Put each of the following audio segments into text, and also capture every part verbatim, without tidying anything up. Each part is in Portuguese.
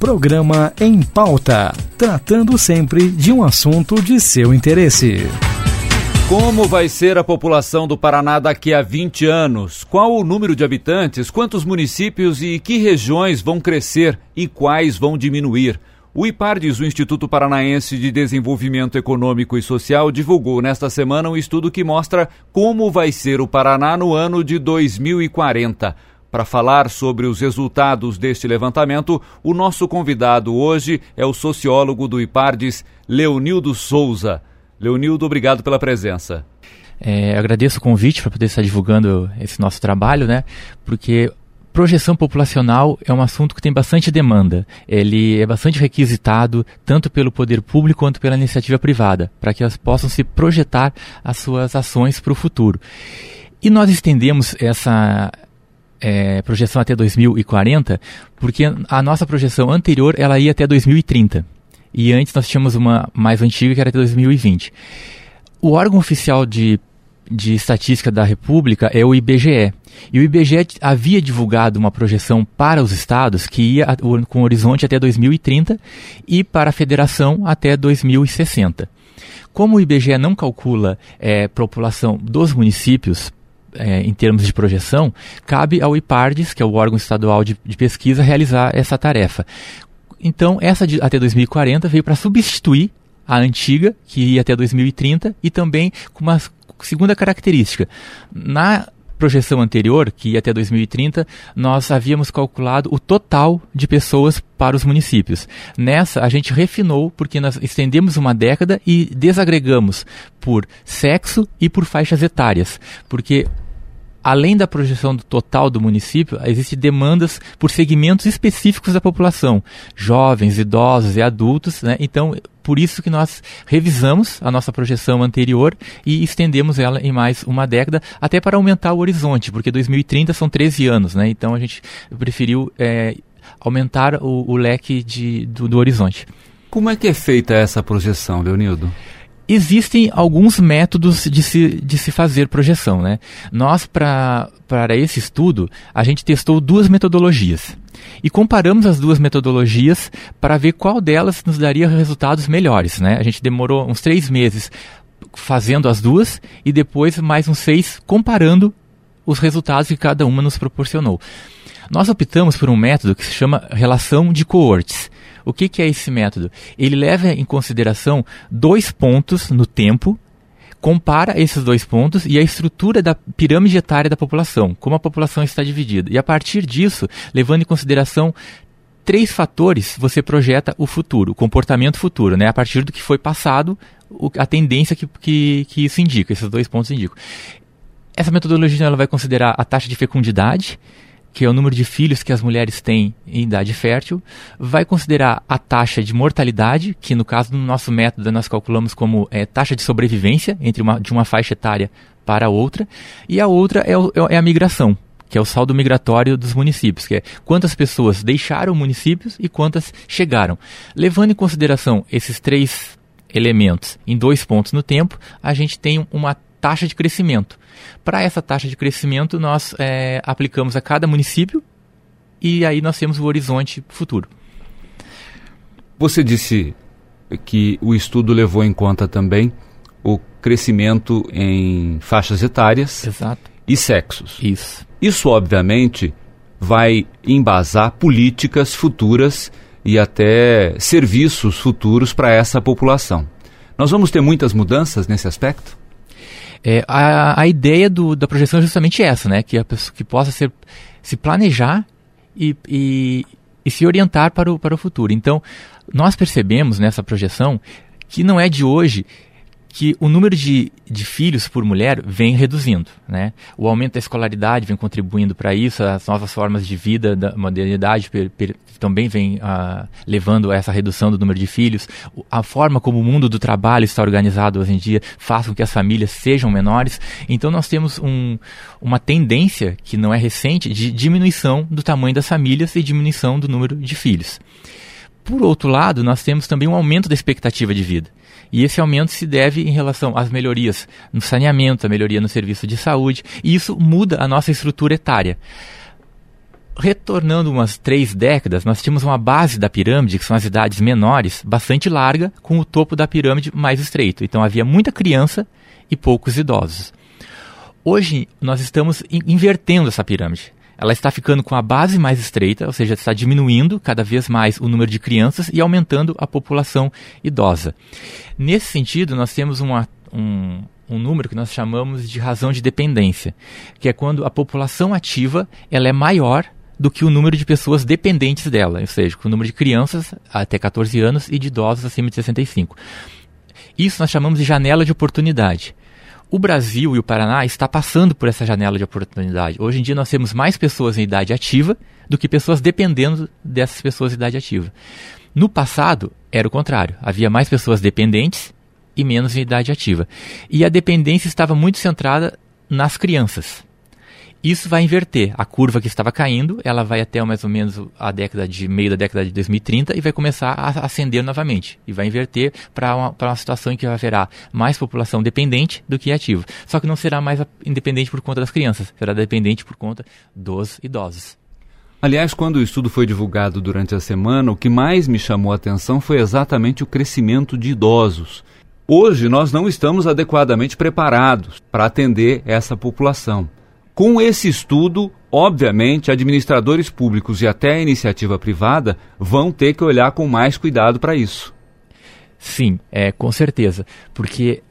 Programa Em Pauta, tratando sempre de um assunto de seu interesse. Como vai ser a população do Paraná daqui a vinte anos? Qual o número de habitantes? Quantos municípios e que regiões vão crescer e quais vão diminuir? O IPARDES, o Instituto Paranaense de Desenvolvimento Econômico e Social, divulgou nesta semana um estudo que mostra como vai ser o Paraná no ano de dois mil e quarenta. Para falar sobre os resultados deste levantamento, o nosso convidado hoje é o sociólogo do IPARDES, Leonildo Souza. Leonildo, obrigado pela presença. É, agradeço o convite para poder estar divulgando esse nosso trabalho, né? Porque projeção populacional é um assunto que tem bastante demanda. Ele é bastante requisitado, tanto pelo poder público quanto pela iniciativa privada, para que elas possam se projetar as suas ações para o futuro. E nós estendemos essa É, projeção até dois mil e quarenta, porque a nossa projeção anterior ela ia até dois mil e trinta. E antes nós tínhamos uma mais antiga que era até dois mil e vinte. O órgão oficial de, de estatística da República é o I B G E. E o I B G E havia divulgado uma projeção para os estados que ia com horizonte até dois mil e trinta e para a federação até dois mil e sessenta. Como o I B G E não calcula é, população dos municípios, É, em termos de projeção, cabe ao IPARDES, que é o órgão estadual de, de pesquisa, realizar essa tarefa. Então, essa de, até dois mil e quarenta veio para substituir a antiga, que ia até dois mil e trinta, e também com uma segunda característica. Na projeção anterior, que ia até dois mil e trinta, nós havíamos calculado o total de pessoas para os municípios. Nessa, a gente refinou, porque nós estendemos uma década e desagregamos por sexo e por faixas etárias, porque além da projeção do total do município, existem demandas por segmentos específicos da população, jovens, idosos e adultos, né? Então, por isso que nós revisamos a nossa projeção anterior e estendemos ela em mais uma década, até para aumentar o horizonte, porque dois mil e trinta são treze anos, né? Então a gente preferiu é, aumentar o, o leque de, do, do horizonte. Como é que é feita essa projeção, Leonildo? Existem alguns métodos de se, de se fazer projeção, né? Nós, pra, para esse estudo, a gente testou duas metodologias e comparamos as duas metodologias para ver qual delas nos daria resultados melhores, né? A gente demorou uns três meses fazendo as duas e depois mais uns seis comparando os resultados que cada uma nos proporcionou. Nós optamos por um método que se chama relação de coortes. O que, que é esse método? Ele leva em consideração dois pontos no tempo, compara esses dois pontos e a estrutura da pirâmide etária da população, como a população está dividida. E a partir disso, levando em consideração três fatores, você projeta o futuro, o comportamento futuro, né? A partir do que foi passado, a tendência que, que, que isso indica, esses dois pontos indicam. Essa metodologia ela vai considerar a taxa de fecundidade, que é o número de filhos que as mulheres têm em idade fértil, vai considerar a taxa de mortalidade, que no caso do nosso método nós calculamos como é, taxa de sobrevivência entre uma, de uma faixa etária para outra, e a outra é, o, é a migração, que é o saldo migratório dos municípios, que é quantas pessoas deixaram municípios e quantas chegaram. Levando em consideração esses três elementos em dois pontos no tempo, a gente tem uma taxa de crescimento. Para essa taxa de crescimento, nós é, aplicamos a cada município e aí nós temos o horizonte futuro. Você disse que o estudo levou em conta também o crescimento em faixas etárias. Exato. E sexos. Isso. Isso, obviamente, vai embasar políticas futuras e até serviços futuros para essa população. Nós vamos ter muitas mudanças nesse aspecto? É, a, a ideia do, da projeção é justamente essa, né? Que a pessoa que possa ser, se planejar e, e, e se orientar para o, para o futuro. Então, nós percebemos nessa projeção que não é de hoje que o número de, de filhos por mulher vem reduzindo, né? O aumento da escolaridade vem contribuindo para isso, as novas formas de vida da modernidade per, per, também vem uh, levando a essa redução do número de filhos. A forma como o mundo do trabalho está organizado hoje em dia faz com que as famílias sejam menores. Então nós temos um, uma tendência, que não é recente, de diminuição do tamanho das famílias e diminuição do número de filhos. Por outro lado, nós temos também um aumento da expectativa de vida. E esse aumento se deve em relação às melhorias no saneamento, a melhoria no serviço de saúde, e isso muda a nossa estrutura etária. retornando umas três décadas, nós tínhamos uma base da pirâmide, que são as idades menores, bastante larga, com o topo da pirâmide mais estreito. Então havia muita criança e poucos idosos. Hoje nós estamos invertendo essa pirâmide. Ela está ficando com a base mais estreita, ou seja, está diminuindo cada vez mais o número de crianças e aumentando a população idosa. Nesse sentido, nós temos uma, um, um número que nós chamamos de razão de dependência, que é quando a população ativa ela é maior do que o número de pessoas dependentes dela, ou seja, o número de crianças até catorze anos e de idosos acima de sessenta e cinco. Isso nós chamamos de janela de oportunidade. O Brasil e o Paraná está passando por essa janela de oportunidade. Hoje em dia nós temos mais pessoas em idade ativa do que pessoas dependendo dessas pessoas em idade ativa. No passado era o contrário. Havia mais pessoas dependentes e menos em idade ativa. E a dependência estava muito centrada nas crianças. Isso vai inverter. A curva que estava caindo, ela vai até mais ou menos a década de meio da década de dois mil e trinta e vai começar a ascender novamente. E vai inverter para uma, para uma situação em que haverá mais população dependente do que ativa. Só que não será mais independente por conta das crianças, será dependente por conta dos idosos. Aliás, quando o estudo foi divulgado durante a semana, o que mais me chamou a atenção foi exatamente o crescimento de idosos. Hoje nós não estamos adequadamente preparados para atender essa população. Com esse estudo, obviamente, administradores públicos e até a iniciativa privada vão ter que olhar com mais cuidado para isso. Sim, é, com certeza, porque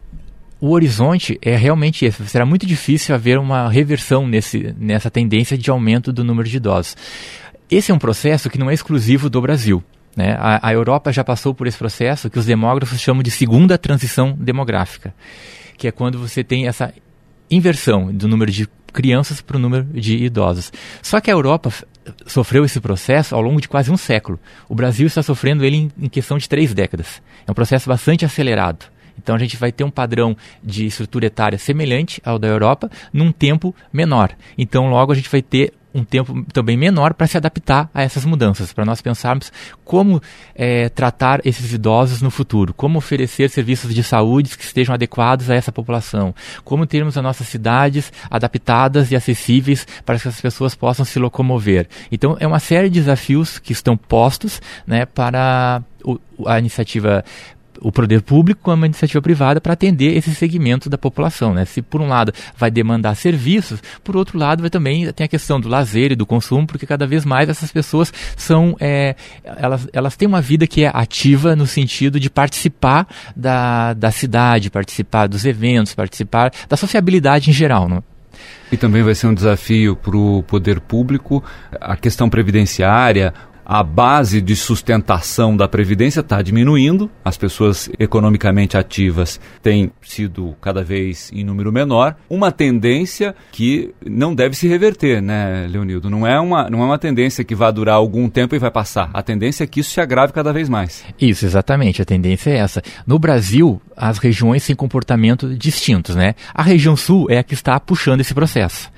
o horizonte é realmente esse. Será muito difícil haver uma reversão nesse, nessa tendência de aumento do número de idosos. Esse é um processo que não é exclusivo do Brasil. Né? A, a Europa já passou por esse processo que os demógrafos chamam de segunda transição demográfica, que é quando você tem essa inversão do número de crianças para o número de idosos. Só que a Europa f- sofreu esse processo ao longo de quase um século. O Brasil está sofrendo ele em, em questão de três décadas. É um processo bastante acelerado. Então a gente vai ter um padrão de estrutura etária semelhante ao da Europa num tempo menor. Então logo a gente vai ter um tempo também menor para se adaptar a essas mudanças, para nós pensarmos como é, tratar esses idosos no futuro, como oferecer serviços de saúde que estejam adequados a essa população, como termos as nossas cidades adaptadas e acessíveis para que as pessoas possam se locomover. Então é uma série de desafios que estão postos, né, para o, a iniciativa o poder público como a iniciativa privada para atender esse segmento da população, né? Se por um lado vai demandar serviços, por outro lado vai também tem a questão do lazer e do consumo, porque cada vez mais essas pessoas são, é, elas, elas têm uma vida que é ativa no sentido de participar da, da cidade, participar dos eventos, participar da sociabilidade em geral, não? E também vai ser um desafio para o poder público, a questão previdenciária. A base de sustentação da Previdência está diminuindo, as pessoas economicamente ativas têm sido cada vez em número menor, uma tendência que não deve se reverter, né, Leonildo? Não é uma, não é uma tendência que vai durar algum tempo e vai passar, a tendência é que isso se agrave cada vez mais. Isso, exatamente, a tendência é essa. No Brasil, as regiões têm comportamento distintos, né? A região sul é a que está puxando esse processo.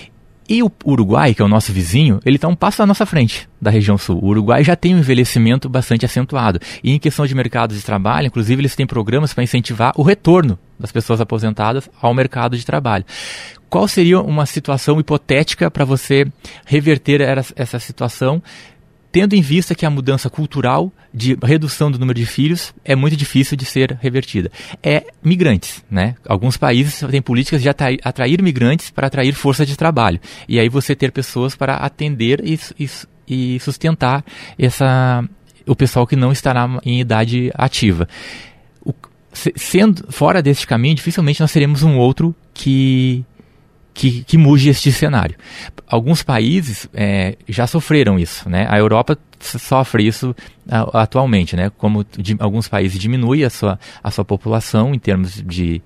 E o Uruguai, que é o nosso vizinho, ele está um passo à nossa frente da região sul. O Uruguai já tem um envelhecimento bastante acentuado. E em questão de mercado de trabalho, inclusive, eles têm programas para incentivar o retorno das pessoas aposentadas ao mercado de trabalho. Qual seria uma situação hipotética para você reverter essa situação, tendo em vista que a mudança cultural de redução do número de filhos é muito difícil de ser revertida? É migrantes, né? Alguns países têm políticas de atrair, atrair migrantes para atrair força de trabalho. E aí você ter pessoas para atender e, e, e sustentar essa, o pessoal que não estará em idade ativa. O, se, sendo fora deste caminho, dificilmente nós teremos um outro que... Que, que mude este cenário. Alguns países é, já sofreram isso, né? A Europa sofre isso a, atualmente, né? Como de, alguns países diminuem a sua, a sua população em termos de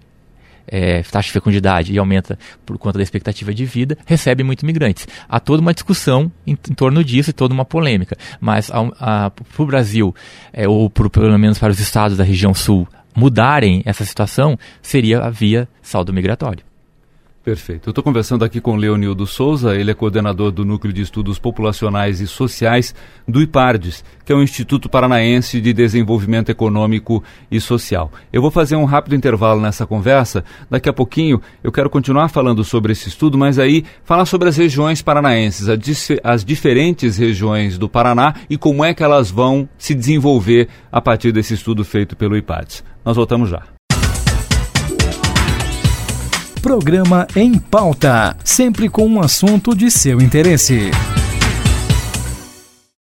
é, taxa de fecundidade e aumenta por conta da expectativa de vida, recebe muitos migrantes. Há toda uma discussão em, em torno disso e toda uma polêmica. Mas para o Brasil, é, ou por, pelo menos para os estados da região sul, mudarem essa situação, seria a via saldo migratório. Perfeito. Eu estou conversando aqui com Leonildo Souza, ele é coordenador do Núcleo de Estudos Populacionais e Sociais do IPARDES, que é o Instituto Paranaense de Desenvolvimento Econômico e Social. Eu vou fazer um rápido intervalo nessa conversa. Daqui a pouquinho eu quero continuar falando sobre esse estudo, mas aí falar sobre as regiões paranaenses, as diferentes regiões do Paraná e como é que elas vão se desenvolver a partir desse estudo feito pelo IPARDES. Nós voltamos já. Programa Em Pauta, sempre com um assunto de seu interesse.